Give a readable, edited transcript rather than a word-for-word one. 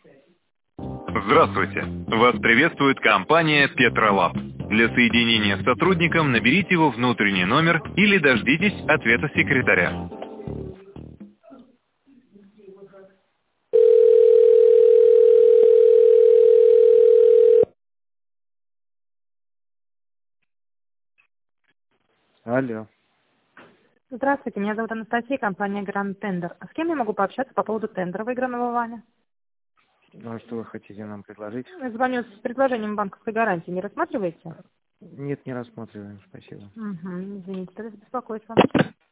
Здравствуйте! Вас приветствует компания Петролаб. Для соединения с сотрудником наберите его внутренний номер или дождитесь ответа секретаря. Алло. Здравствуйте, меня зовут Анастасия, компания Grand Tender. А с кем я могу пообщаться по поводу тендера, выигранного вами? Ну, а что вы хотите нам предложить? Я звоню с предложением банковской гарантии. Не рассматриваете? Нет, не рассматриваем, спасибо. Угу, извините, тогда беспокоюсь вам.